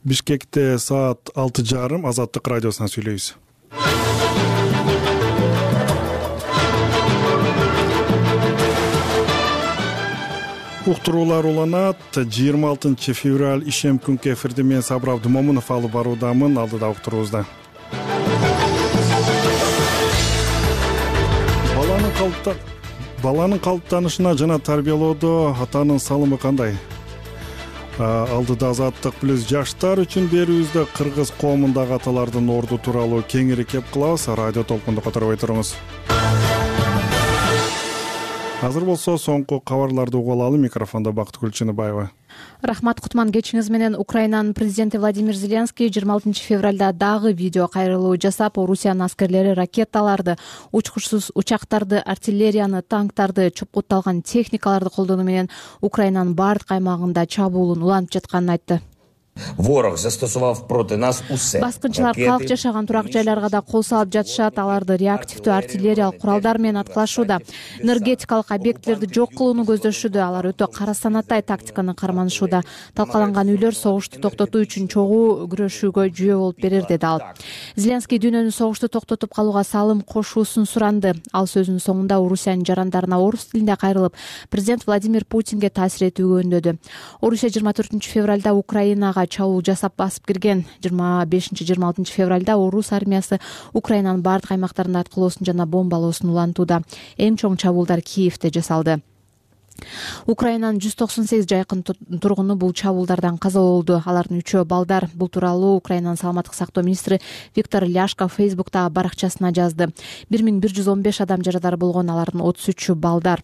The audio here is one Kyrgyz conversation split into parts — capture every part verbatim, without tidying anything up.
Бишкекте саат алты жарым Азаттык радиосунан сүйлөйбүз. Уктуруулар уланат. жыйырма алтынчы февраль ишем күнкү эфирди мен Сабыр Абдымомунов алып баруудамын. Алдыда уктуруубузда. Баланын калыпта баланын калыптанышына жана тарбиялоодо атанын салымы кандай? Алдыда Азаттык плюс жаштар үчүн берүүбүздө кыргыз коомундагы аталардын орду тууралуу кеңири кеп кылабыз. Радио толкунду которбой туруңуз. Азыр болсо соңку кабарларды угуп алалы. Микрофондо Бактыгүл Чыныбаева. Рахмат, кутман кечиңиз менен. Украинанын президенти Владимир Зеленский жыйырма алтынчы февралда дагы видео кайрылуу жасап, Орусиянын аскерлери ракеталарды, учкучсуз учактарды, артиллерияны, танктарды, чопкутталган техникаларды колдонуу менен Украинанын бардык аймагында чабуулун улантып жатканын айтты. Ворог застосував проти нас усе. Баскынчылар калк жашаган турак жайларга да кол салып жатышат. Аларды реактивдүү артиллериялык куралдар менен аткылашууда. Энергетикалык объектилерди жок кылууну көздөшүүдө. Алар өтө карасанаттай тактиканы карманышууда. Талкаланган үйлөр согушту токтотуу үчүн чогуу күрөшүүгө жүйө болуп берер, деди ал. Зеленский дүйнөнү согушту токтотуп калууга салым кошуусун суранды. Ал сөзүнүн соңунда Орусиянын жарандарына орус тилинде кайрылып, президент Владимир Путинге таасир этүүгө үндөдү. Орусия жыйырма төртүнчү февралда Украинага чабуул жасап басып кирген. жыйырма бешинчи жыйырма алтынчы февралда орус армиясы Украинанын бардык аймактарында аткылоосун жана бомбалоосун улантууда. Эң чоң чабуулдар Киевде жасалды. Украинанын жүз токсон сегиз жайкын тургуну бул чабуулдардан каза болду. Алардын үчөө балдар. Бул тууралуу Украинанын саламаттык сактоо министри Виктор Ляшко Фейсбуктагы баракчасына жазды. бир миң бир жүз он беш адам жарадар болгон, алардын отуз үчү балдар.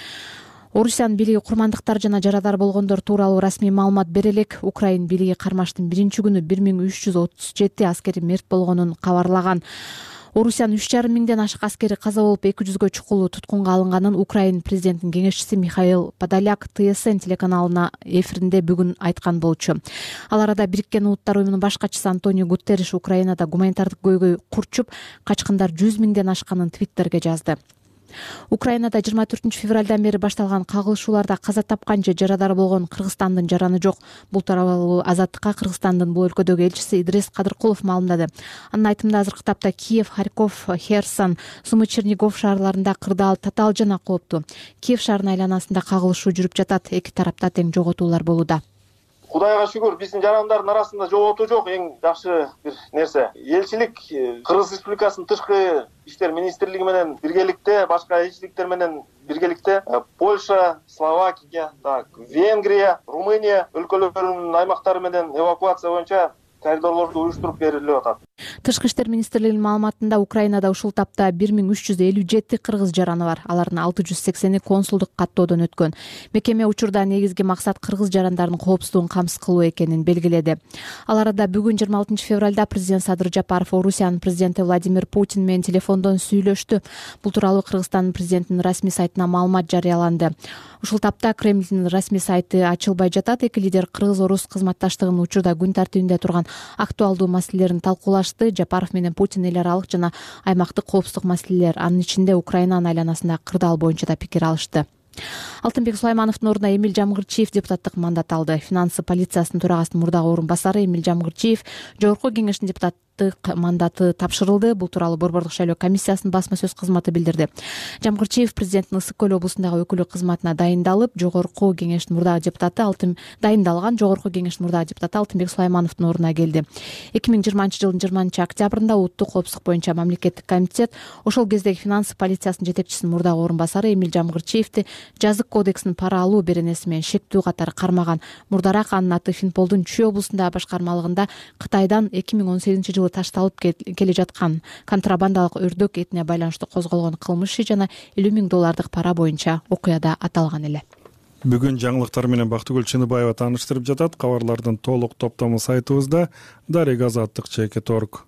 Орусиянын бийлиги курмандыктар жана жарадар болгондор тууралуу расмий маалымат бере элек. Украин бийлиги кармаштын биринчи күнү бир миң үч жүз отуз жети аскери мерт болгонун кабарлаган. Орусиянын үч жарым миңден ашык аскери каза болуп, эки жүзгө чукулу туткунга алынганын Украин президентинин кеңешчиси Михаил Подоляк Т С Н телеканалына эфиринде бүгүн айткан болчу. Ал арада Бириккен Улуттар уюмунун баш катчысы Антонио Гутерриш Украинада гуманитардык көйгөй курчуп, качкындар жүз миңден ашканын Твиттерге жазды. Украинада жыйырма төртүнчү февралдан бери башталган кагылышууларда каза тапкан же жарадар болгон Кыргызстандын жараны жок. Бул тууралуу Азаттыкка Кыргызстандын бул өлкөдөгү элчиси Идрис Кадыркулов маалымдады. Анын айтымында азыркы тапта Киев, Харьков, Херсон, Сумы, Чернигов шаарларында кырдаал татаал жана кооптуу. Киев шаарынын айланасында кагылышуу жүрүп жатат. Эки тарапта тең жоготуулар болууда. Кудайга шүгүр, биздин жарандардын арасында жоготуу жок. Эң жакшы бир нерсе. Элчилик Кыргыз Республикасынын тышкы иштер министрлиги менен биргеликте, башка элчиликтер менен биргеликте Польша, Словакия, так, Венгрия, Румыния өлкөлөрүнүн аймактары менен эвакуация боюнча коридорлорду уюштуруп берилип атат. Тышкы иштер министрлигинин маалыматында Украинада ушул тапта бир миң үч жүз элүү жети кыргыз жараны бар. Алардын алты жүз сексени консулдук каттоодон өткөн. Мекеме учурда негизги максат кыргыз жарандардын коопсуздугун камсыз кылуу экенин белгиледи. Ал арада бүгүн жыйырма алтынчы февралда президент Садыр Жапаров Орусиянын президенти Владимир Путин менен телефондон сүйлөштү. Бул тууралуу Кыргызстандын президентинин расмий сайтына маалымат жарыяланды. Ушул тапта Кремлдин расмий сайты ачылбай жатат. Эки лидер кыргыз-орус кызматташтыгынын учурда күн тартибинде турган актуалдуу маселелерин талкуулашты. Жапаров менен Путин эл аралык жана аймактык коопсуздук маселелер, анын ичинде Украинанын айланасында кырдаал боюнча да пикир алышты. Алтынбек Сулаймановдун ордуна Эмиль Жамгырчиев депутаттык мандат алды. Финансы полициясынын төрагасынын мурдагы орун басары Эмиль Жамгырчиев жогорку кеңештин депутаттык мандаты тапшырылды. Бул тууралуу Борбордук шайлоо комиссиясынын басма сөз кызматы билдирди. Жамгырчиев президенттин Ысык көл облусундагы өкүлү кызматына дайындалып, жогорку кеңештин мурдагы депутаты Алтын дайындалган жогорку кеңештин мурдагы депутаты Алтынбек Сулаймановдун ордуна келди. эки миң жыйырманчы жылдын жыйырманчы октябрында улуттук коопсуздук боюнча мамлекеттик комитет ошол кездеги финансы полициясынын жетекчисинин мурдагы орун басары Эмиль Жамгырчиевди жазык кодексинин пара алуу беренеси менен шектүү катары кармаган. Мурдараак анын аты Финполдун Чүй облусундагы башкармалыгында Кытайдан эки миң он сегизинчи жылы ташталып келе жаткан контрабандалык өрдөк этине байланыштуу козголгон кылмыш жана элүү миң доллардык пара боюнча окуяда аталган эле. Бүгүн жаңылыктар менен Бактыгүл Чыныбаева тааныштырып жатат. Кабарлардын толук топтому сайтыбызда дарек азаттык чекит точка орг.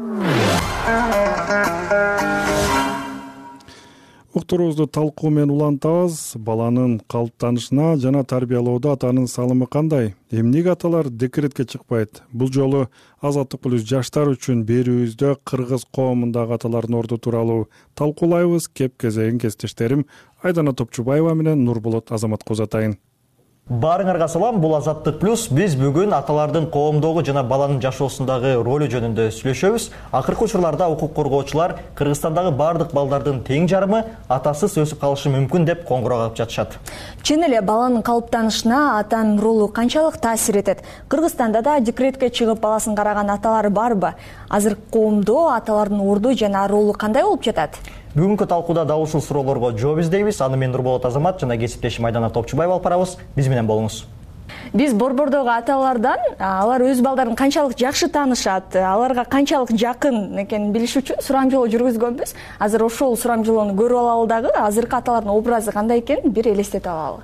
Уктуруубузду талкуу менен улантабыз. Баланын калыптанышына жана тарбиялоодо атанын салымы кандай? Эмнеге аталар декретке чыкпайт? Бул жолу Азаттык плюс жаштар үчүн берүүбүздө кыргыз коомундагы аталардын орду тууралуу талкуулайбыз. Кеп кезегин кесиптештерим Айдана Топчубаева менен Нурболот Азаматкулов атайын. Баарыңарга салам, бул Азаттык плюс. Биз бүгүн аталардын коомдогу жана баланын жашоосундагы ролу жөнүндө сүйлөшөбүз. Акыркы учурларда укук коргоочулар Кыргызстандагы бардык балдардын тең жарымы атасыз өсүп калышы мүмкүн деп коңгуроо кылып жатышат. Чын эле баланын калыптанышына атанын ролу канчалык таасир этет? Кыргызстанда да декретке чыгып баласын караган аталар барбы? Азыр коомдо аталардын орду жана ролу кандай болуп жатат? Бүгүнкү талкууда дал ушул суроолорго жооп издейбиз. Аны мен Нурболот Азамат жана кесиптешим Айдана Топчубаева алып барабыз. Биз менен болуңуз. Биз борбордогу аталардан алар өз балдарын канчалык жакшы таанышат, аларга канчалык жакын экенин билиш үчүн сурамжылоо жүргүзгөнбүз. Азыр ошол сурамжылоону көрүп алалы дагы азыркы аталардын образы кандай экенин бир элестетип алалы.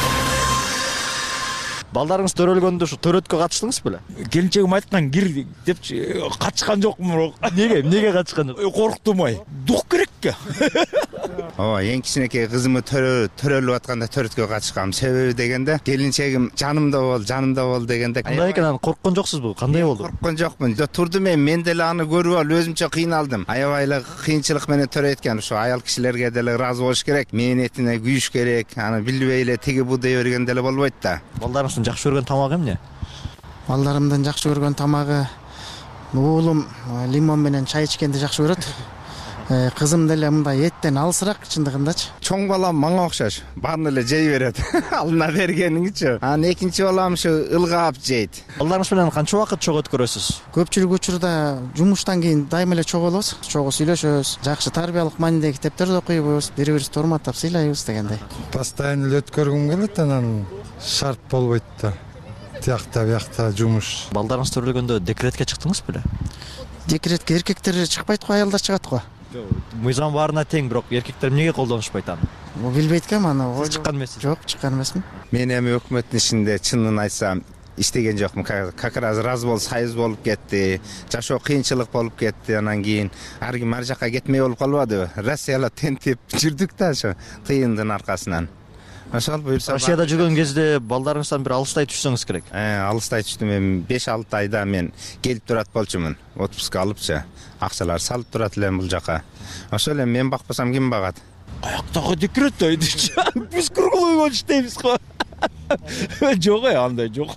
Балдарыңыз төрөлгөндө ушу төрөткө катыштыңыз беле? Келинчегим айткан кир деп катышкан жокмун, бирок. Неге? Эмнеге катышкан жок? Корктум ай. Дук керекке. Ооба, эң кичинекей кызымы төрөлүп атканда төрөткө катышкам. Себеби дегенде, келинчегим жанымда бол, жанымда бол дегенде. Кандай экен, аны корккон жоксузбу? Кандай болду? Корккон жокмун. Турдум мен, мен деле аны көрүп алып өзүмчө кыйналдым. Аябай эле кыйынчылык менен төрөйт экен. Ошо аял кишилерге деле ыраазы болуш керек. Мээнетине күйүш керек. Аны билбей эле тиги бу дей берген деле болбойт да. Балдарыңыздын жакшы көргөн тамагы эмне? Балдарымдын жакшы көргөн тамагы уулум лимон менен чай ичкенди жакшы көрөт. Кызым деле мындай эттен алысыраак чындыгындачы. Чоң балам мага окшош. Баарын эле жей берет. Алына бергениңчи. Анан экинчи балам ушу ылгап жейт. Балдарыңыз менен канча убакыт чогуу өткөрөсүз? Көпчүлүк учурда жумуштан кийин дайыма эле чогулабыз. Чогуу сүйлөшөбүз. Жакшы тарбиялык маанидеги китептерди окуйбуз, бири-бирибизди урматтап сыйлайбыз дегендей. Постоянно эле өткөргүм келет, анан шарт болбойт да. Тиякта биякта жумуш. Балдарыңыз төрөлгөндө декретке чыктыңыз беле? Декретке эркектер чыкпайт го, аялдар чыгат го. Мыйзам баарына тең, бирок эркектер эмнеге колдонушпайт аны? Билбейт экенмин аны. Сиз чыккан эмессиз? Жок, чыккан эмесмин. Мен эми өкмөттүн ишинде чынын айтсам иштеген жокмун. Как раз раз болуп сайыз болуп кетти. Жашоо кыйынчылык болуп кетти. Анан кийин ар ким ар жакка кетмей болуп калбадыбы? Россияда тентип жүрдүк да ошо тыйындын аркасынан. Ошол буюрса. Россияда жүргөн кезде балдарыңыздан бир алыстай түшсөңүз керек. Э, алыстай түштүм. Эми беш алты айда мен келип турат болчумун. Отпуска алыпчы. Акчалар салып турат элем бул жака. Ошол эле мен бакпасам ким багат? Каяктагы декрет айдычы. Биз кургулууга иштейбиз го. Жок, андай жок.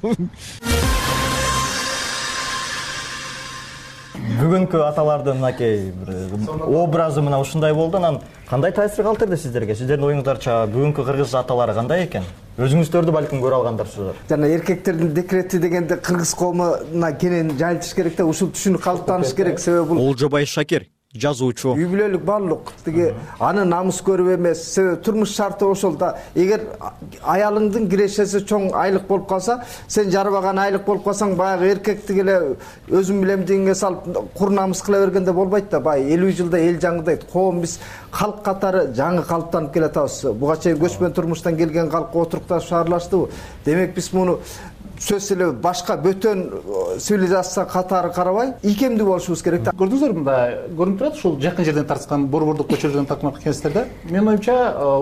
Бүгүнкү аталардын мынакей образы мына ушундай болду. Анан кандай таасир калтырды сиздерге? Сиздердин оюңуздарча бүгүнкү кыргыз аталары кандай экен? Өзүңүздөрдү балким көрө алгандарсыздар. Жана эркектердин декрети дегенде кыргыз коомуна кенен жайылтыш керек да, ушул түшүнүк калыптаныш керек. Себеби бул Олжобай Шакир, жазуучу. Үй бүлөлүк барлык тиги аны намыс көрүп эмес, себеби турмуш шарты ошол да. Эгер аялыңдын кирешеси чоң айлык болуп калса, сен жарбаган айлык болуп калсаң, баягы эркекти эле өзүм билем дегенге салып кур намыс кыла бергенде болбойт да. Бай элүү жылда эл жаңы дейт. Коом биз калк катары жаңы калыптанып келатабыз. Буга чейин көчмөн турмуштан келген калк отурукташып шаарлаштыбы? Демек биз муну сөз эле башка бөтөн цивилизация катары карабай, ийкемдүү болушубуз керек да. Көрдүңүздөр мында көрүнүп турат ушул жакын жерден тартышкан борбордук көчөлөрдөн тартылган кеңештерде. Менин оюмча,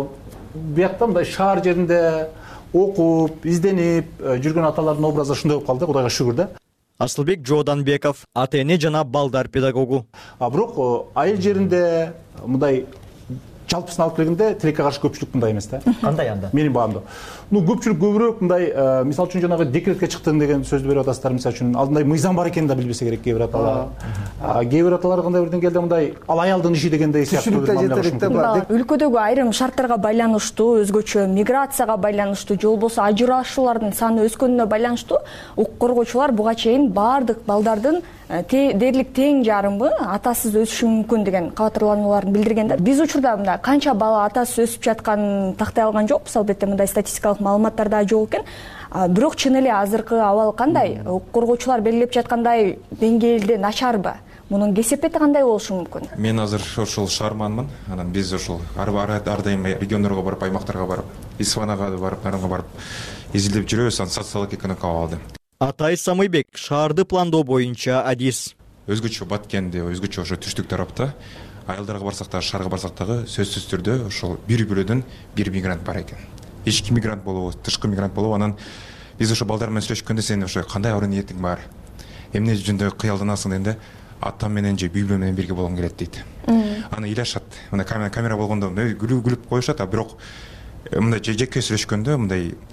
биякта мындай шаар жеринде окуп, изденип жүргөн аталардын образы ушундай болуп калды, Кудайга шүгүр да. Асылбек Жооданбеков, ата эне жана балдар педагогу. А бирок айыл жеринде мындай жалпысын алып келгенде тилекке каршы көпчүлүк мындай эмес да. Кандай анда? Менин баамда. Ну, көпчүлүк көбүрөөк мындай, мисалы үчүн жанагы декретке чыктың деген сөздү берип атасыздар, мисалы үчүн алдындай мыйзам бар экенин да билбесе керек кээ бир аталар. Кээ бир аталар кандай бир деңгээлде мындай ал аялдын иши дегендей сыяктуу да. Өлкөдөгү айрым шарттарга байланыштуу, өзгөчө миграцияга байланыштуу, же болбосо ажырашуулардын саны өскөнүнө байланыштуу укук коргоочулар буга чейин баардык балдардын дээрлик тең жарымы атасыз өсүшү мүмкүн деген кабатырланууларын билдирген да. Биз учурда мына канча бала атасыз өсүп жатканын тактай алган жокпуз, албетте мындай статистикалык маалыматтар да жок экен. Бирок чын эле азыркы абал кандай? Укук коргоочулар белгилеп жаткандай деңгээлде начарбы? Мунун кесепети кандай болушу мүмкүн? Мен азыр ошол шаарманмын. Анан биз ошол ар дайым региондорго барып, аймактарга барып, Исфанага барып, Наранга барып изилдеп жүрөбүз, анан социалдык экономикалык абалды. Атай Самыйбек шаарды пландоо боюнча адис. Өзгөчө Баткенде, өзгөчө ошо түштүк тарапта айылдарга барсак да, шаарга барсак дагы сөзсүз түрдө ошол бир бөлөдөн бир мигрант бар экен. Ички мигрант болобу, тышкы мигрант болобу, анан биз ошо балдар менен сүйлөшкөндө сен ошо кандай ары ниетиң бар? Эмне жөнүндө кыялданасың дегенде, атам менен же үй бүлөм менен бирге болгум келет дейт. Аны ыйлашат. Мына камера болгондо күлүп коюшат, а бирок мындай жеке сүйлөшкөндө мындай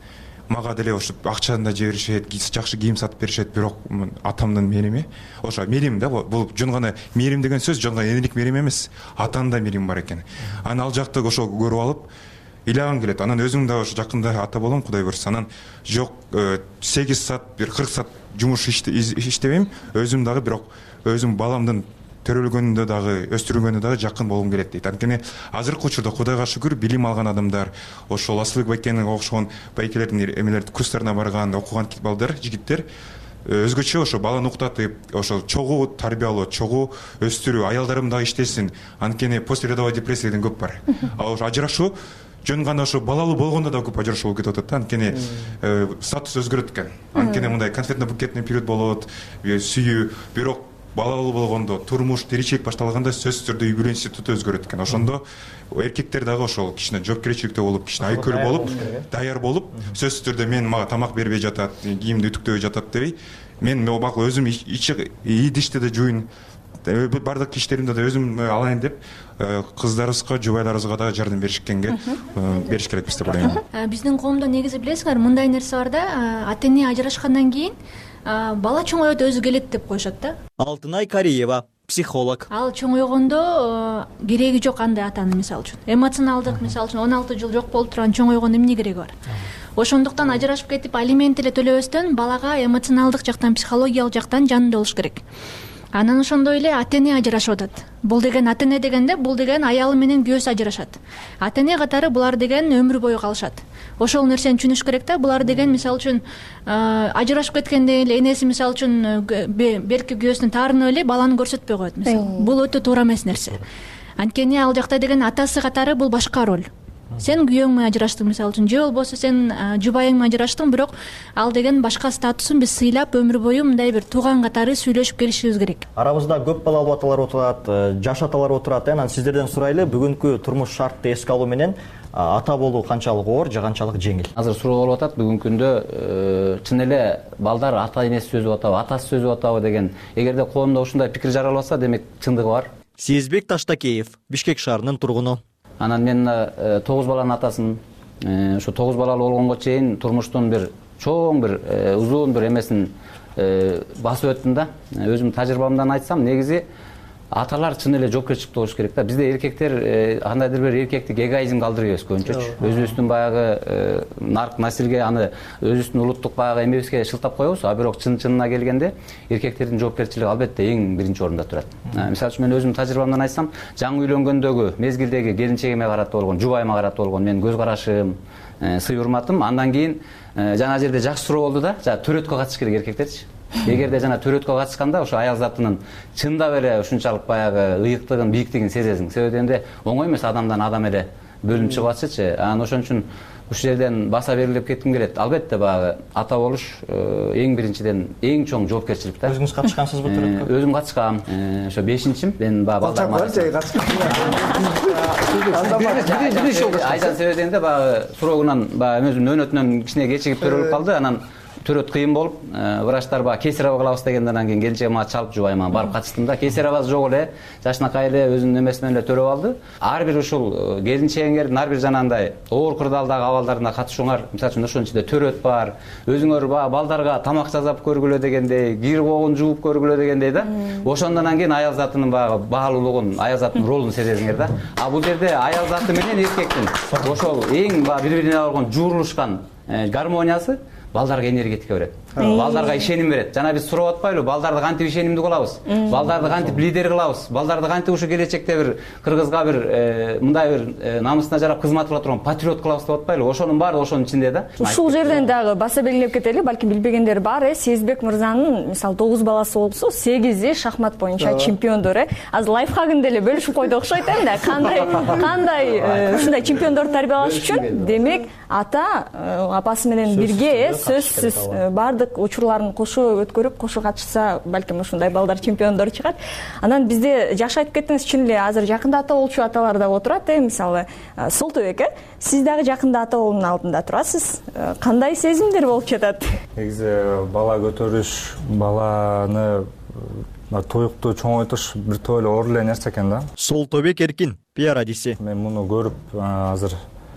мага деле ушуп акчаны да жиберишет, жакшы кийим сатып беришет, бирок атамдын мерими ошо мерим да, бул жөн гана мерим деген сөз жөн гана энелик мерим эмес, атанын да мерими бар экен. Анан ал жакты ошо көрүп алып ыйлагым келет. Анан өзүң да ошо жакында ата болом, Кудай буйрса. Анан жок сегиз саат, бир кырк саат жумуш иштебейм, өзүм дагы бирок өзүм баламдын төрөлгөнүндө дагы, өстүрүлгөнүндө дагы жакын болгум келет дейт. Анткени азыркы учурда Кудайга шүгүр билим алган адамдар, ошол Асылбек байкенге окшогон байкелердин эмелерди курстарына барган, окуган балдар, жигиттер өзгөчө ошо баланы уктатып, ошол чогуу тарбиялоо, чогуу өстүрүү, аялдарым дагы иштесин. Анткени постродовая депрессия деген көп бар. А ошо ажырашуу жөн гана ошо балалуу болгондо да көп ажырашуу болуп кетип атат да. Анткени статус өзгөрөт экен. Анткени мындай конфетно-букетный период болот, сүйүү, бирок балалуу болгондо, турмуш, тиричилик башталганда сөзсүз түрдө үй бүлө институту өзгөрөт экен. Ошондо эркектер дагы ошол кичине жоопкерчиликтүү болуп, кичине айкөл болуп, даяр болуп, сөзсүз түрдө мен мага тамак бербей жатат, кийимди үтүктөбөй жатат дебей, мен макул өзүм ичи идишти да жууйн, бардык иштеримди да өзүм алайын деп кыздарыбызга, жубайларыбызга дагы жардам беришкенге бериш керекпиз деп ойлойм. Биздин коомдо негизи билесиңер, мындай нерсе бар да, ата эне ажырашкандан кийин бала чоңойот өзү келет деп коюшат да. Алтынай Кариева, психолог. Ал чоңойгондо кереги жок андай атанын, мисалы үчүн. Эмоционалдык, мисалы үчүн он алты жыл жок болуп турган чоңойгондо эмне кереги бар? Ошондуктан ажырашып кетип алимент эле төлөбөстөн балага эмоционалдык жактан, психологиялык жактан жанында болуш керек. Анан ошондой эле ата эне ажырашып атат. Бул деген ата эне дегенде, бул деген аялы менен күйөөсү ажырашат. Ата эне катары булар деген өмүр бою калышат. Ошол нерсени түшүнүш керек да. Булар деген мисалы үчүн ажырашып кеткенде эле энеси мисалы үчүн белки күйөөсүн таарынып эле баланы көрсөтпөй коет мисалы. Бул өтө туура эмес нерсе. Анткени ал жакта деген атасы катары бул башка роль. Сен күйөөң менен ажыраштың мисалы үчүн, же болбосо сен жубайың менен ажыраштың, бирок ал деген башка статусун биз сыйлап өмүр бою мындай бир тууган катары сүйлөшүп келишибиз керек. Арабызда көп балалуу аталар отурат, жаш аталар отурат. Анан сиздерден сурайлы, бүгүнкү турмуш шартты эске алуу менен ата болуу канчалык оор же канчалык жеңил? Азыр суроо болуп атат, бүгүнкү күндө чын эле балдар ата энеси сөзүп атабы, атасы сөзүп атабы деген. Эгерде коомдо ушундай пикир жаралбаса, демек чындыгы бар. Сезбек Таштакеев, Бишкек шаарынын тургуну. Анан мен тогуз баланын атасын, ошо тогуз балалуу болгонго чейин турмуштун бир чоң бир узун бир эмесин басып өттүм да. Өзүм тажрыйбамдан айтсам, негизи аталар чын эле жоопкерчиликтүү болуш керек да. Бизде эркектер кандайдыр бир эркектик эгоизмге алдырып ийбиз көбүнчөчү. Өзүбүздүн баягы нарк наслге, аны өзүбүздүн улуттук баягы эмебизге шылтап коебуз, а бирок чын-чынына келгенде эркектердин жоопкерчилиги албетте эң биринчи орунда турат. Мисалы үчүн мен өзүм тажрыйбамдан айтсам, жаңы үйлөнгөндөгү мезгилдеги келинчегиме карата болгон, жубайыма карата болгон менин көз карашым, сый урматым, андан кийин жана жерде жакшы суроо болду да, жана төрөткө катыш керек эркектерчи. Эгерде жана төрөткө катышканда ошо аял затынын чындап эле ушунчалык баягы ыйыктыгын, бийиктигин сезесиң. Себеби дегенде оңой эмес адамдан адам эле бөлүнүп чыгып атышычы. Анан ошон үчүн ушул жерден баса белгилеп кетким келет. Албетте баягы ата болуш эң биринчиден эң чоң жоопкерчилик да. Өзүңүз катышкансызбы төрөткө? Өзүм катышкам. Ошо бешинчим. Мен баягы балдарым арасында айдан себеби дегенде баягы суроогунан баягы өзүмдүн өнөтүнөн кичине кечигип төрөлүп калды. Анан төрөт кыйын болуп, врачтар баягы кесарево кылабыз дегенден анан кийин келинчегим мага чалып, жубайыма барып катыштым да. Кесаревосы жок эле, жашынакай эле өзүнүн эмеси менен эле төрөп алды. Ар бир ушул келинчегиңердин ар бир жанагындай оор кырдаалдагы абалдарына катышууңар, мисалы үчүн ошонун ичинде төрөт бар. Өзүңөр баягы балдарга тамак жасап көргүлө дегендей, кир когун жууп көргүлө дегендей да. Ошондон кийин аял затынын баягы баалуулугун, аял затынын ролун сезесиңер да. А бул жерде аял заты менен эркектин ошол эң баягы бири-бирине болгон жуурулушкан гармониясы балдарга энергетика берет. Балдарга ишеним берет. Жана биз сурап атпайлы, балдарды кантип ишенимдүү кылабыз? Балдарды кантип лидер кылабыз? Балдарды кантип ушу келечекте бир кыргызга бир мындай бир намысына жарап кызмат кыла турган патриот кылабыз деп атпайлы? Ошонун баары ошонун ичинде да. Ушул жерден дагы баса белгилеп кетели, балким билбегендер бар, э, Сезбек мырзанын мисалы тогуз баласы болсо, сегизи шахмат боюнча чемпиондор, э. Азыр лайфхагын деле бөлүшүп койду окшойт эми да. Кандай кандай ушундай чемпиондорду тарбиялаш үчүн, демек ата апасы менен бирге сөзсүз бардык учурларын кошо өткөрүп, кошо катышса, балким ушундай балдар чемпиондор чыгат. Анан бизде жакшы айтып кеттиңиз, чын эле азыр жакында ата болчу аталар да отурат, э, мисалы Солтөбек, э. Сиз дагы жакында ата болуунун алдында турасыз. Кандай сезимдер болуп жатат? Негизи бала көтөрүш, баланы туюктуу чоңойтуш бир топ эле оор эле нерсе экен да. Солтөбек Эркин, пиар адиси. Мен муну көрүп азыр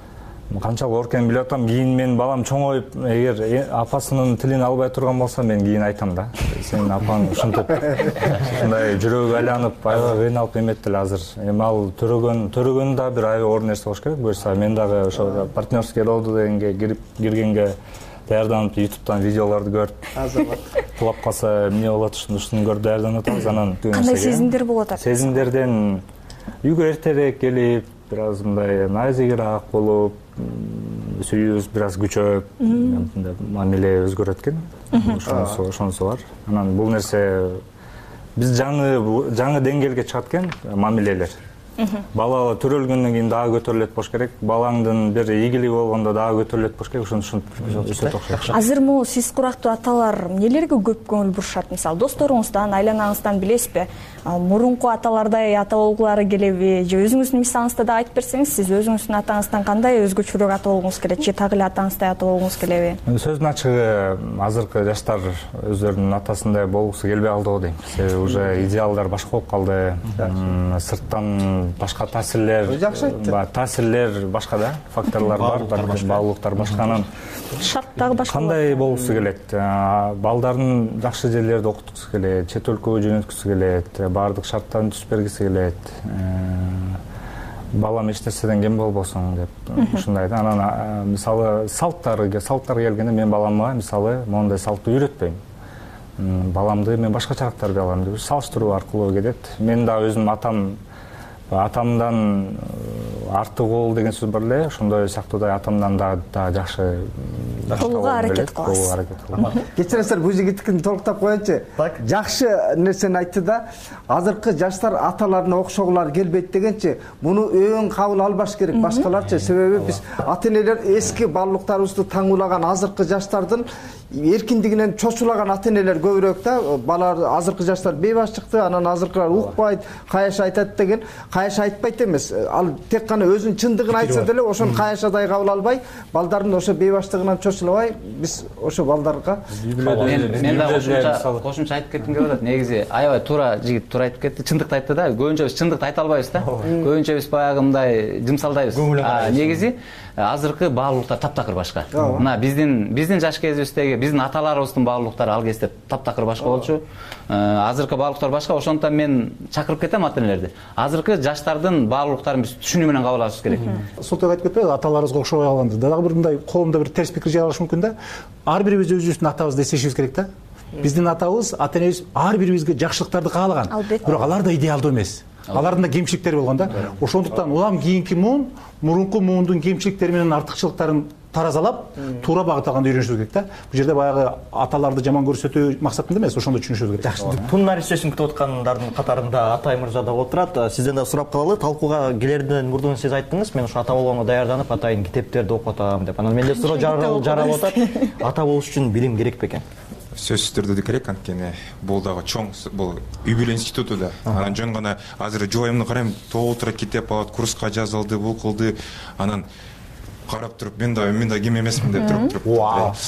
канчалык оор экенин билип атам. Кийин мен балам чоңоюп, эгер апасынын тилин албай турган болсо, мен кийин айтам да. Сенин апаң ушинтип ушундай жүрөгү айланып, аябай кыйналып эметти эле азыр. Эми ал төрөгөн, төрөгөн да бир аябай оор нерсе болуш керек. Буюрса мен дагы ошо партнерский роду дегенге кирип киргенге даярданып, ютубтан видеолорду көрүп, кулап калса эмне болот, ушуну көрүп даярданып атабыз. Анан кандай сезимдер болуп атат? Сезимдерден үйгө эртерээк келип, бир аз мындай назигирээк болуп, сүйүүбүз бир аз күчөп, мамиле өзгөрөт экен. Ошонусу ошонусу бар. Анан бул нерсе биз жаңы жаңы деңгээлге чыгат экен мамилелер. Бала төрөлгөндөн кийин дагы көтөрүлөт болуш керек. Балаңдын бир ийгилиги болгондо дагы көтөрүлөт болуш керек. Ошон үчүн өтө окшойт. Азыр могу сиз курактуу аталар эмнелерге көп көңүл бурушат? Мисалы, досторуңуздан, айланаңыздан билесизби? Мурунку аталардай ата болгулары келеби? Же өзүңүздүн мисалыңызда да айтып берсеңиз, сиз өзүңүздүн атаңыздан кандай өзгөчөрөөк ата болгуңуз келет? Же так эле атаңыздай ата болгуңуз келеби? Сөздүн ачыгы, азыркы жаштар өздөрүнүн атасындай болгусу келбей калды го дейм. Себеби уже идеалдар башка болуп калды. Сырттан башка таасирлер, таасирлер башка да, факторлор бар, баалуулуктар башканын. Шарт дагы башка. Кандай болгусу келет? Балдарын жакшы жерлерде окуткусу келет, чет өлкөгө жөнөткүсү келет, баардык шарттарын түзүп бергиси келет. Балам эч нерседен кем болбосун деп ушундай да. Анан мисалы салттары, салттар келгенде мен баламга мисалы моундай салтты үйрөтпөйм. Баламды мен башкачараак тарбиялайм деп салыштыруу аркылуу кетет. Мен да өзүм атам атамдан артык болду деген сөз бар эле, ошондой сыяктуудай атамдан да жакшы болууга аракет кыласыз. Кечиресиздер, бул жигиттикин толуктап коеюнчу. Жакшы нерсени айтты да, азыркы жаштар аталарына окшогулар келбейт дегенчи, муну өң кабыл албаш керек башкаларчы. Себеби биз ата-энелер эски баалуулуктарыбызды таңуулаган азыркы жаштардын эркиндигинен чочулаган ата-энелер көбүрөөк да. Балар азыркы жаштар бейбаш чыкты, анан азыркылар укпайт, каяш айтат деген. Каяш айтпайт эмес. Ал тек гана өзүнүн чындыгын айтса деле, ошону каяшадай кабыл албай, балдардын ошо бейбаштыгынан чочулабай, биз ошо балдарга мен да кошумча айтып кетким келип атат. Негизи аябай туура жигит туура айтып кетти. Чындыкты айтты да. Көбүнчө биз чындыкты айта албайбыз да. Көбүнчө биз баягы мындай жымсалдайбыз. Негизи азыркы баалуулуктар таптакыр башка. Мына биздин биздин жаш кезибиздеги биздин аталарыбыздын баалуулуктары ал кезде таптакыр башка болчу. Азыркы баалуулуктар башка. Ошондуктан мен чакырып кетем ата-энелерди. Азыркы жаштардын баалуулуктарын биз түшүнүү менен кабыл алышыбыз керек. Султан айтып кетпеби, аталарыбызга окшобой калганды. Дагы бир мындай коомдо бир терс пикир жаралышы мүмкүн да. Ар бирибиз өзүбүздүн атабызды эстешибиз керек да. Биздин атабыз, ата-энебиз ар бирибизге жакшылыктарды каалаган. Бирок алар да идеалдуу эмес. Алардын да кемчиликтери болгон да. Ошондуктан улам кийинки муун мурунку муундун кемчиликтери менен артыкчылыктарын таразалап, туура багыттаганды үйрөнүшүбүз керек да. Бул жерде баягы аталарды жаман көрсөтүү максатында эмес, ошондо түшүнүшүбүз керек. Жакшы. Тун наричесин күтүп аткандардын катарында Атай мырза да отурат. Сизден да сурап калалы. Талкууга келерден мурдун сиз айттыңыз, мен ошо ата болгонго даярданып, атайын китептерди окуп атам деп. Анан менде суроо жаралып атат. Ата болуш үчүн билим керек бекен? Сөзсүз түрдө керек, анткени бул дагы чоң, бул үй бүлө институту да. Анан жөн гана азыр жубайымды карайм, толтура китеп алат, курска жазылды, бул кылды. Анан карап туруп, мен да мен да кем эмесмин деп туруп туруп.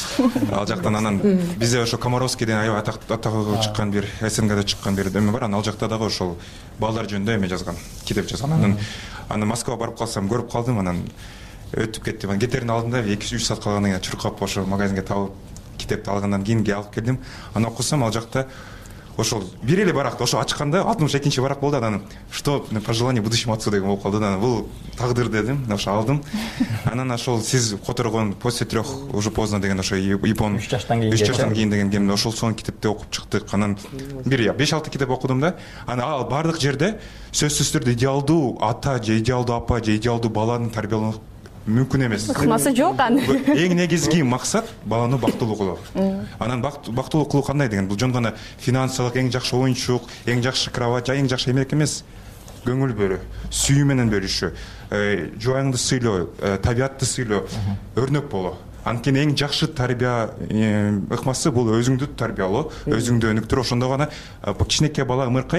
Ал жактан анан бизде ошо Комаровскийден аябай атакка чыккан бир СНГда чыккан бир эме бар. Анан ал жакта дагы ошол балдар жөнүндө эме жазган, китеп жазган. Анан аны Москвага барып калсам көрүп калдым, анан өтүп кетти. Анан кетердин алдында эки үч саат калгандан кийин чуркап ошо магазинге табып китепти алгандан кийин алып келдим. Аны окусам, ал жакта ошол бир эле баракта ошо ачканда алтымыш экинчи барак болду. Анан что пожелание будущему отцу деген болуп калды. Анан бул тагдыр дедим, ошо алдым. Анан ошол сиз которгон после трех уже поздно деген ошо япон үч жаштан кийин деген кемде ошол сонун китепти окуп чыктык. Анан бир беш алты китеп окудум да. Анан ал бардык жерде сөзсүз түрдө идеалдуу ата же идеалдуу апа же идеалдуу баланы тарбиялоо мүмкүн эмес. Ыкмасы жок аны. Эң негизги максат баланы бактылуу кылуу. Анан бактылуу кылуу кандай деген? Бул жөн гана финансылык эң жакшы оюнчук, эң жакшы кровать, эң жакшы эмелек эмес. Көңүл бөлүү, сүйүү менен бөлүшүү, жубайыңды сыйлоо, табиятты сыйлоо, өрнөк болуу. Анткени эң жакшы тарбия ыкмасы бул өзүңдү тарбиялоо, өзүңдү өнүктүрүү. Ошондо гана кичинекей бала ымыркай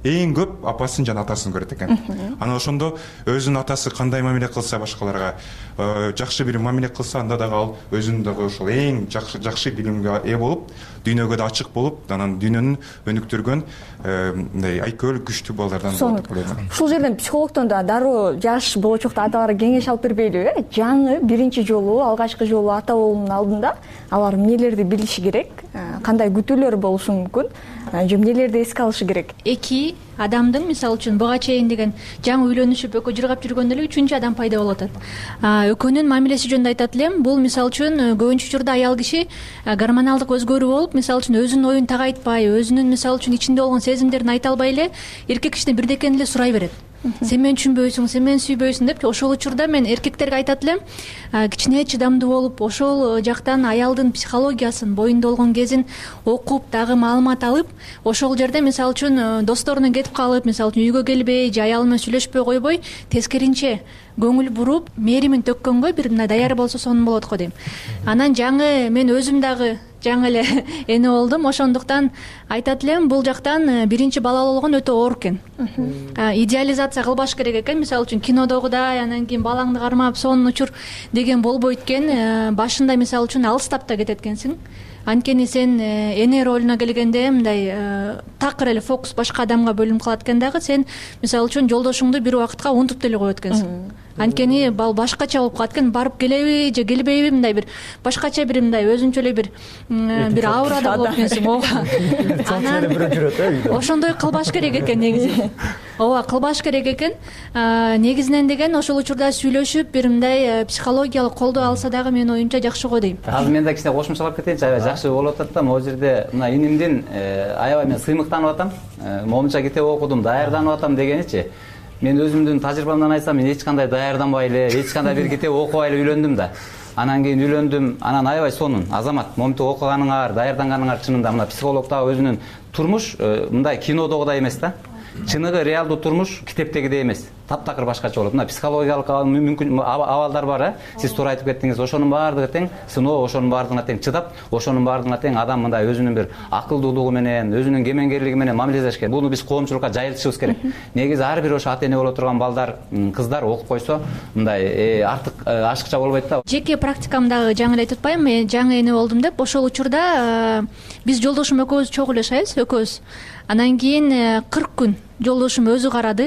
эң көп апасын жана атасын көрөт экен. Анан ошондо өзүнүн атасы кандай мамиле кылса башкаларга, жакшы бир мамиле кылса, анда дагы ал өзүнүн дагы ошол эң жакшы жакшы билимге ээ болуп, дүйнөгө да ачык болуп, анан дүйнөнүн өнүктүргөн мындай айкөл күчтүү балдардан болот деп ойлойм. Ушул жерден психологдон да дароо жаш болочокто аталарга кеңеш алып бербейлиби? Жаңы биринчи жолу, алгачкы жолу ата болуунун алдында алар эмнелерди билиши керек, кандай күтүүлөр болушу мүмкүн, же эмнелерди эске алышы керек? Эки адамдын мисалы үчүн буга чейин деген жаңы үйлөнүшүп экөө жыргап жүргөндө эле үчүнчү адам пайда болуп атат. Экөөнүн мамилеси жөнүндө айтат элем, бул мисалы үчүн көбүнчө учурда аял киши гормоналдык өзгөрүү болуп, мисалы үчүн өзүнүн оюн так айтпай, өзүнүн мисалы үчүн ичинде болгон сезимдерин айта албай эле эркек кишиден бирдекени эле сурай берет. Сен мени түшүнбөйсүң, сен мени сүйбөйсүң деп. Ошол учурда мен эркектерге айтат элем, кичине чыдамдуу болуп, ошол жактан аялдын психологиясын, боюнда болгон кезин окуп, дагы маалымат алып, ошол жерде мисалы үчүн досторуна кетип калып, мисалы үчүн үйгө келбей, же аялы менен сүйлөшпөй койбой, тескеринче көңүл буруп, мээримин төккөнгө бир мындай даяр болсо сонун болот го дейм. Анан жаңы мен өзүм дагы жаңы эле эне болдум, ошондуктан айтат элем, бул жактан биринчи балалуу болгон өтө оор экен. Идеализация кылбаш керек экен, мисалы үчүн кинодогудай, анан кийин балаңды кармап сонун учур деген болбойт экен. Башында мисалы үчүн алыстап да кетет экенсиң. Анткени сен эне ролуна келгенде мындай такыр эле фокус башка адамга бөлүнүп калат экен дагы, сен мисалы үчүн жолдошуңду бир убакытка унутуп деле коет экенсиң. Анткени бал башкача болуп калат экен, барып келеби же келбейби, мындай бир башкача бир мындай өзүнчө эле бир бир аурада болуп экенсиң. Ооба. Анан ошондой кылбаш керек экен негизи. Ооба, кылбаш керек экен. Негизинен деген ошол учурда сүйлөшүп, бир мындай психологиялык колдоо алса дагы менин оюмча жакшы го дейм. Азыр мен да кичине кошумчалап кетейинчи, аябай жакшы болуп атат да. Могу жерде мына инимдин аябай мен сыймыктанып атам, момунча китеп окудум, даярданып атам дегеничи. Мен өзүмдүн тажрыйбамдан айтсам, мен эч кандай даярданбай эле, эч кандай бир китеп окубай эле үйлөндүм да. Анан кийин үйлөндүм, анан аябай сонун. Азамат, момунтип окуганыңар, даярданганыңар чынында мына психолог дагы өзүнүн турмуш мындай кинодогудай эмес да. Чыныгы реалдуу турмуш китептегидей эмес. Таптакыр башкача болот. Мына психологиялык мүмкүн абалдар бар, э. Сиз туура айтып кеттиңиз. Ошонун баардыгы тең сыноо, ошонун баардыгына тең чыдап, ошонун баардыгына тең адам мындай өзүнүн бир акылдуулугу менен, өзүнүн кемеңгерлиги менен мамилелеш керек. Буну биз коомчулукка жайылтышыбыз керек. Негизи ар бир ошо ата эне боло турган балдар, кыздар окуп койсо, мындай артык ашыкча болбойт да. Жеке практикамдагы жаңы эле айтып атпаймынбы, мен жаңы эне болдум деп, ошол учурда биз жолдошум экөөбүз чогуу эле жашайбыз, экөөбүз. Анан кийин кырк күн жолдошум өзү карады.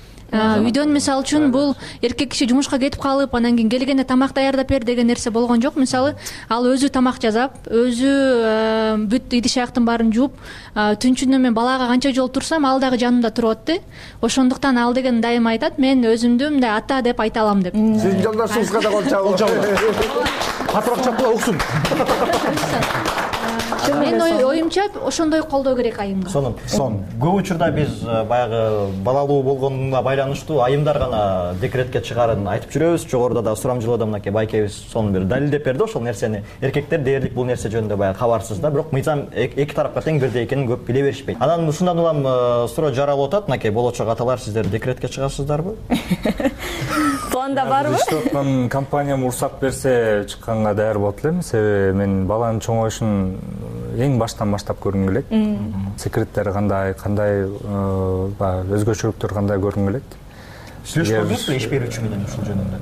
Үйдөн мисалы үчүн бул эркек киши жумушка кетип калып, анан кийин келгенде тамак даярдап бер деген нерсе болгон жок. Мисалы, ал өзү тамак жасап, өзү бүт идиш аяктын баарын жууп, түнчүнө мен балага канча жолу турсам, ал дагы жанымда туруп атты. Ошондуктан ал деген дайыма айтат, мен өзүмдү мындай ата деп айта алам деп. Сиздин жолдошуңузга да кол чабыңыз. Катыраак чапкыла уксун. Мен оюмча ошондой колдоо керек айымга. Сонун. Сон. Көп учурда биз баягы балалуу болгонуна байланыштуу айымдар гана декретке чыгарын айтып жүрөбүз. Жогоруда да сурамжылоодо мынакей байкебиз сонун бир далилдеп берди ошол нерсени. Эркектер дээрлик бул нерсе жөнүндө баягы кабарсыз да, бирок мыйзам эки тарапка тең бирдей экенин көп биле беришпейт. Анан ушундан улам суроо жаралып атат, мынакей болочок аталар, сиздер декретке чыгасыздарбы? Планда барбы? Иштеп аткан компаниям уруксат берсе чыкканга даяр болот элем. Себеби мен баланын чоңоюшун эң баштан баштап көргүм келет. Секреттери кандай, кандай өзгөчөлүктөр кандай көргүм келет. Сүйлөшүп көрдүңүзбү иш берүүчү менен ушул жөнүндө?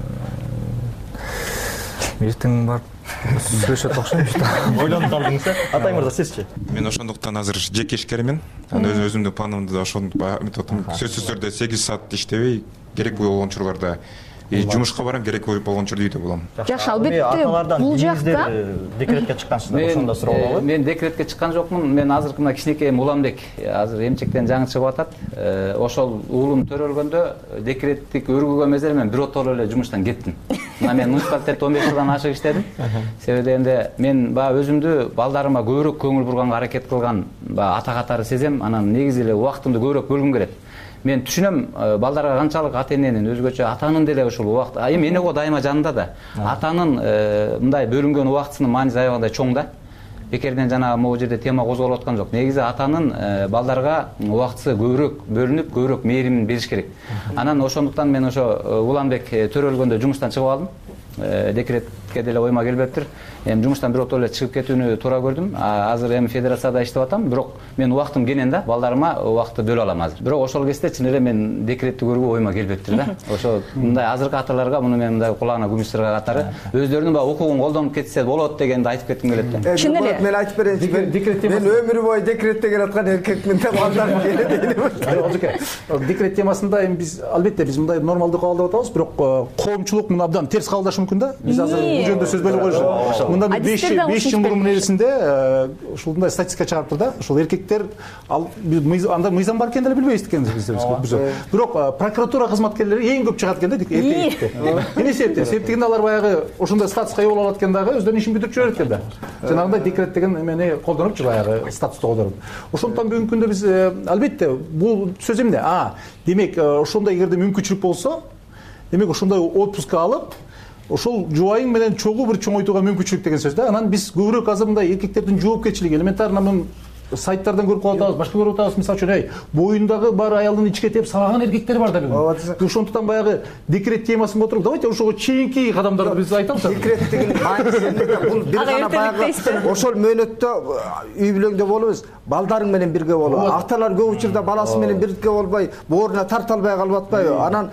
Эртең барып сүйлөшөт окшойм да. Ойлонуп калдыңыз э? Атай мырза, сизчи? Мен ошондуктан азыр жеке ишкермин. Анан өзүмдүн планымды да ошону сөзсүз түрдө сегиз саат иштебей, керек болгон учурларда жумушка барам, керек болгон учурда үйдө болом. Жакшы, албетте бул жакта декретке чыккансыздар, ошондо суроо болот. Мен декретке чыккан жокмун. Мен азыркы мына кичинекейим Уланбек азыр эмчектен жаңы чыгып атат. Ошол уулум төрөлгөндө декреттик өргүгө эмес эле мен биротоло эле жумуштан кеттим. Мына мен муниципалитетте он беш жылдан ашык иштедим. Себеби дегенде мен баягы өзүмдү балдарыма көбүрөөк көңүл бурганга аракет кылган ата катары сезем. Анан негизи эле убактымды көбүрөөк бөлгүм келет. Мен түшүнөм балдарга канчалык ата эненин өзгөчө атанын деле ушул убакыт, эми эне го дайыма жанында да. Атанын мындай бөлүнгөн убактысынын мааниси аябай чоң да. Бекерден жана могу жерде тема козголуп аткан жок. Негизи атанын балдарга убактысы көбүрөөк бөлүнүп, көбүрөөк мээримин бериш керек. Анан ошондуктан мен ошо Уланбек төрөлгөндө жумуштан чыгып алдым. Декрет Ке деле ойма келбептир. Эми жумуштан бирок эле чыгып кетүүнү туура көрдүм. Азыр эми федерацияда иштеп атам, бирок мен убактым кенен да, балдарыма убакытты бөлө алам азыр. Бирок ошол кезде чын эле мен декретти көрүүгө ойма келбептир да. Ошо мындай азыркы аталарга муну мен мындай кулагына күмүш чыргак катары өздөрүнүн баягы укугун колдонуп кетсе болот дегенди айтып кетким келет да. Чын эле мен айтып берейинчи. Мен өмүр бою декретте келаткан эркекмин деп балдарым келет эле. Ожеке, декрет темасында эми биз албетте биз мындай нормалдуу кабылдап атабыз, бирок коомчулук муну абдан терс кабылдашы мүмкүн да. Биз азыр бул жөнүндө сөз бөлүп коюшубуз. Мындан беш жыл мурун нересинде ушундай статистика чыгарыптыр да. Ушул эркектер ал анда мыйзам бар экенин деле билбейбиз экенбиз биз. Бирок прокуратура кызматкерлери эң көп чыгат экен да эркекте. Эмне себептен? Себептен алар баягы ошондой статуска ээ боло алат экен дагы өздөрүнүн ишин бүтүрүп жиберет экен да. Жанагындай декрет деген эмени колдонупчу баягы статусту колдонуп. Ошондуктан бүгүнкү күндө биз албетте бул сөз эмне? А, демек ошондой эгерде мүмкүнчүлүк болсо, демек ошондой отпускка алып, ошол жубайың менен чогуу бир чоңойтууга мүмкүнчүлүк деген сөз да. Анан биз көбүрөөк азыр мындай эркектердин жоопкерчилиги элементарно мун сайттардан көрүп калып атабыз, башка көрүп атабыз. Мисалы үчүн, эй, боюндагы бар аялдын ичке теп сабаган эркектер бар да бүгүн. Ошондуктан баягы декрет темасын отуруп, давайте ошого чейинки кадамдарды биз айтабыз. Декрет деген маанисинде бул бир гана баягы ошол мөөнөттө үй бүлөңдө болобуз, балдарың менен бирге болобуз. Аталар көп учурда баласы менен бирге болбой, бооруна тарта албай калып атпайбы? Анан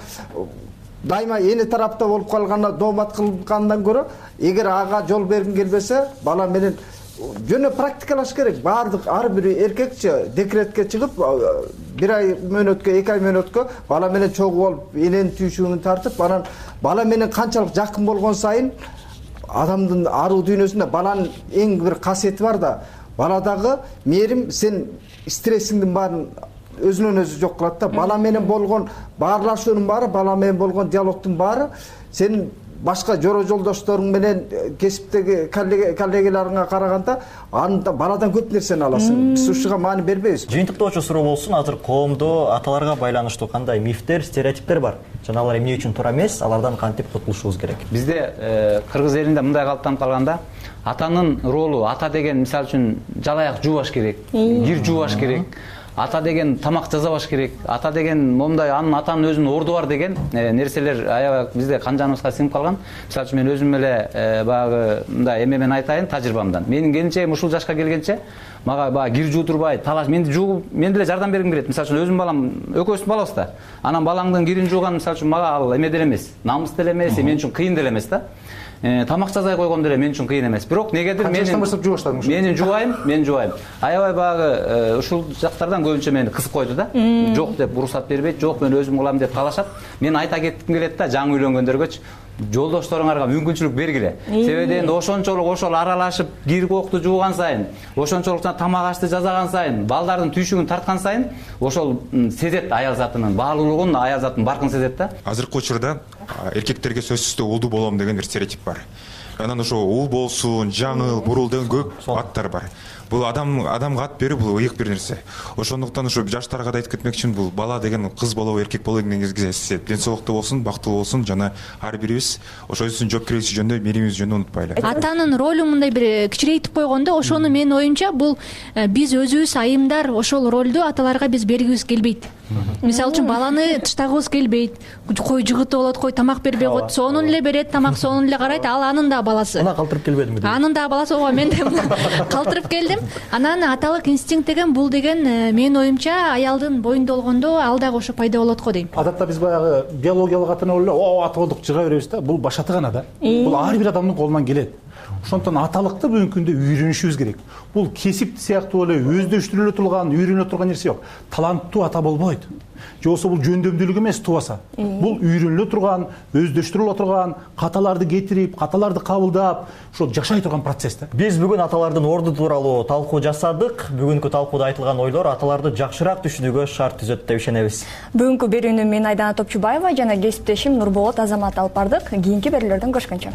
дайыма эне тарапта болуп калганда доомат кылгандан көрө, эгер ага жол бергин келбесе, бала менен жөнө практикалаш керек. Баардык ар бир эркекчи декретке чыгып, бир ай мөөнөткө, эки ай мөөнөткө бала менен чогуу болуп, эненин түйшүгүн тартып, анан бала менен канчалык жакын болгон сайын адамдын аруу дүйнөсүндө баланын эң бир касиети бар да, баладагы мээрим сен стрессиңдин баарын өзүнөн өзү жок кылат да. Бала менен болгон баарлашуунун баары, бала менен болгон диалогдун баары сен башка жоро жолдошторуң менен кесиптеги коллегаларыңа караганда анда баладан көп нерсени аласың. Биз ушуга маани бербейбиз. Жыйынтыктоочу суроо болсун, азыр коомдо аталарга байланыштуу кандай мифтер, стереотиптер бар? Жана алар эмне үчүн туура эмес? Алардан кантип кутулушубуз керек? Бизде кыргыз элинде мындай калыптанып калганда, атанын ролу, ата деген мисалы үчүн жалаяк жуубаш керек, кир жуубаш керек. Ата деген тамак жасабаш керек. Ата деген момундай анын атанын өзүнүн орду бар деген нерселер аябай бизде кан жаныбызга сиңип калган. Мисалы үчүн мен өзүм эле баягы мындай эмемен айтайын тажрыйбамдан. Менин келинчегим ушул жашка келгенче мага баягы кир жуудурбай, талаш менди жууп, мен деле жардам бергим келет. Мисалы үчүн өзүмдүн балам экөөбүздүн балабыз да. Анан балаңдын кирин жууган мисалы үчүн мага ал эме деле эмес, намыс деле эмес, мен үчүн кыйын деле эмес да. Тамак жасай койгон деле мен үчүн кыйын эмес. Бирок негедир менин менин жубайым, мен жубайым. Аябай баягы ушул жактардан көбүнчө мени кызык койду да. Жок деп уруксат бербейт, жок мен өзүм кылам деп талашат. Мен айта кетким келет да, жаңы үйлөнгөндөргөчү жолдошторуңарга мүмкүнчүлүк бергиле. Себеби энди ошончолук ошол аралашып, кир кокту жууган сайын, ошончолук тамак ашты жасаган сайын, балдардын түйшүгүн тарткан сайын, ошол сезет аял затынын баалуулугун, аял затын баркын сезет да. Азыркы учурда эркектерге сөзсүздө улуу болом деген бир стереотип бар. Анан ошо ул болсун, жаңыл, бурул деген көп аттар бар. Бул адам адамга ат берүү бул ыйык бир нерсе. Ошондуктан ошо жаштарга да айтып кетмек үчүн бул бала деген кыз болобу, эркек болобу деген кезде ден соолуктуу болсун, бактылуу болсун, жана ар бирибиз ошо өзүбүздүн жоопкерчилигибиз жөнүндө, мээримибиз жөнүндө унутпайлы. Атанын ролу мындай бир кичирейтип койгондо, ошону менин оюмча бул биз өзүбүз айымдар ошол ролду аталарга биз бергибиз келбейт. Мисалы үчүн баланы тыштагыбыз келбейт. Кой жыгыты болот, кой тамак бербей коет, сонун эле берет, тамак сонун эле карайт, ал анын да баласы. Ана калтырып келбедимби? Анын да баласы, ооба, мен да калтырып келдим. Анан аталык инстинкт деген бул деген менин оюмча аялдын боюнда болгондо ал дагы ошо пайда болот го дейм. Адатта биз баягы биологиялык атаны эле о ата болдук жыга беребиз да. Бул башаты гана да. Бул ар бир адамдын колунан келет. Ошондон аталыкты бүгүнкү күндө үйрөнүшүбүз керек. Бул кесип сыяктуу эле өздөштүрүлө турган, үйрөнө турган нерсе жок. Таланттуу ата болбойт. Же болбосо бул жөндөмдүүлүк эмес тубаса. Бул үйрөнүлө турган, өздөштүрүлө турган, каталарды кетирип, каталарды кабылдап, ошо жашай турган процесс да. Биз бүгүн аталардын орду тууралуу талкуу жасадык. Бүгүнкү талкууда айтылган ойлор аталарды жакшыраак түшүнүүгө шарт түзөт деп ишенебиз. Бүгүнкү берүүнү мен Айдана Топчубаева жана кесиптешим Нурболот Азамат алып бардык. Кийинки берүүлөрдөн көрүшкөнчө.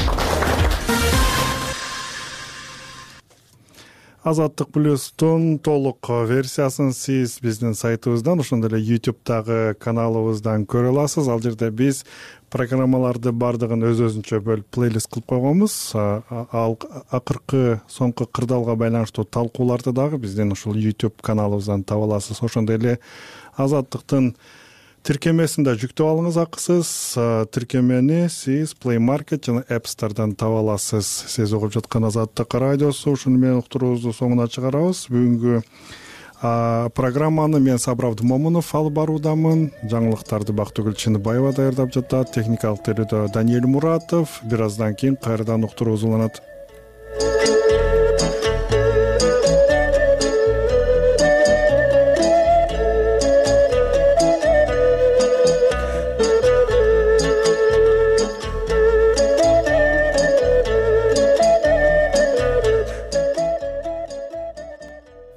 Азаттык плюстун толук версиясын сиз биздин сайтыбыздан, ошондой эле ютубтагы каналыбыздан көрө аласыз. Ал жерде биз программаларды бардыгын өз-өзүнчө бөлүп плейлист кылып койгонбуз. Ал акыркы соңку кырдаалга байланыштуу талкууларды дагы биздин ушул ютуб каналыбыздан таба аласыз. Ошондой эле Азаттыктын тиркемесин да жүктөп алыңыз акысыз. Тиркемени сиз Play Market жана App Store'дан таба аласыз. Сиз угуп жаткан Азаттык радиосу. Ушуну менен уктуруубузду соңуна чыгарабыз. Бүгүнкү программаны мен Сабыр Момунов алып баруудамын. Жаңылыктарды Бактыгүл Чыныбаева даярдап жатат. Техникалык теорияда Даниэль Муратов. Бир аздан кийин кайрадан уктуруубуз уланат.